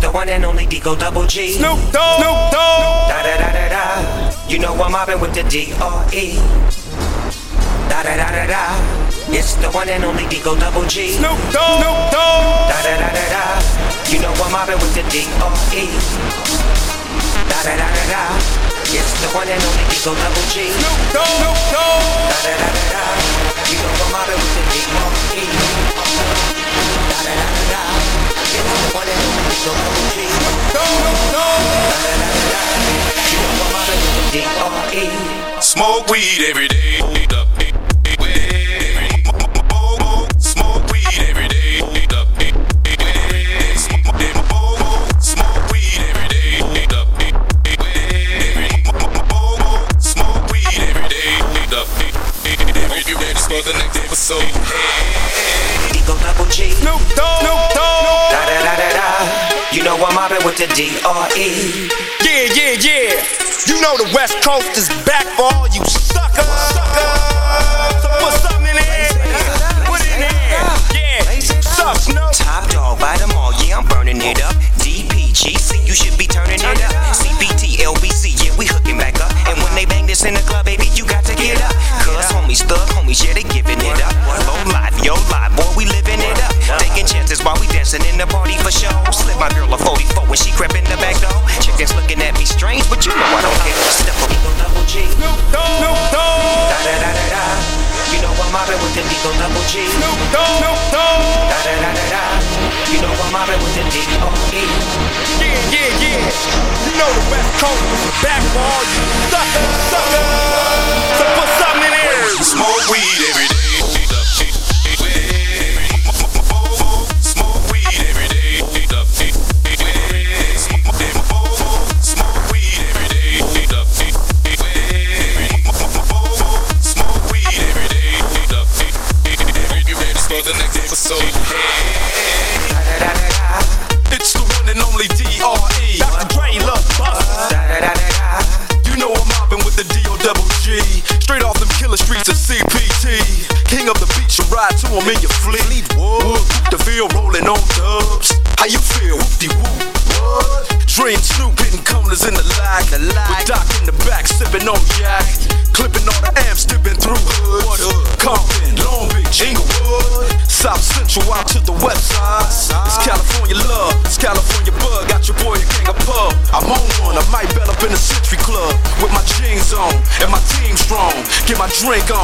the one and only Digo Double G. Snoop Dogg. Snoop Dogg. Da da da da da. You know I'm mobbing with the D.R.E. Da da da da da. It's the one and only Digo Double G. Snoop Dogg. Snoop Dogg. Da da da da da. You know I'm mobbing with the D.R.E. Da da da da da. It's the one and only Digo Double G. Snoop Dogg. Snoop Dogg. Da da da da da. You know I'm mobbing with the D.R.E. Da da da da da. It's the one and only Digo Double G. Snoop Dogg. Da da da da da. You know I'm mobbing with the D.R.E. Smoke weed every day. Smoke weed every day. Smoke weed every day. Smoke weed every day. Hope you ready for the next episode. Digo Double G. Snoop Dogg. Snoop Dogg. Da da da da da. You know I'm mobbing with the D.R.E. Yeah, yeah, yeah. You know the West Coast is back for all you suckers. So put something in there. Put it in there. Yeah. Sup, Snoop? Top dog, buy them all, yeah, I'm burning it up. DPGC, you should be turning it up. CBT, LBC, yeah, we hooking back up. And when they bang this in the club, baby, you got to get up. Cuz homies, thug homies, yeah, they giving it up. Low life, yo life, boy, we living it up. Taking chances while we dancing in the party for show. Slip my girl a 44 when she crept in the back door. Chickens looking at me strange, but you know I don't care. Step up, Digo Double G. Snoop Dogg. Snoop Dogg. Da da da da da. You know I'm mobbing with the Digo Double G. Snoop Dogg. Snoop Dogg. Da da da da da. You know I'm mobbing with the D.R.E. Yeah, yeah, yeah. You know the West Coast is back for all you suckers. So put something in there. Smoke weed every day. Smoke weed every day. Smoke weed every day. Smoke weed every day. Hope you ready for the next episode. It's the one and only D.R.E. Dr. Dre, Love Busters. Da da da da da. You know I'm mobbing with the D.O. Double G. Straight off them killer streets of CPT. King of the beach, you ride to him in your fleet. Wood, the field rolling on dubs. How you feel? Whoop-de-whoop. What? Dre and Snoop hitting corners in the lag. With Doc in the back, sipping on yak. Clipping all the amps, dipping through hoods. Compton, Long Beach, Inglewood. South Central out to the west side. It's California love, it's California bug. Got your boy a gang of pub. I'm on one, I might bell up in the Century Club with my jeans on and my team strong. Get my drink on.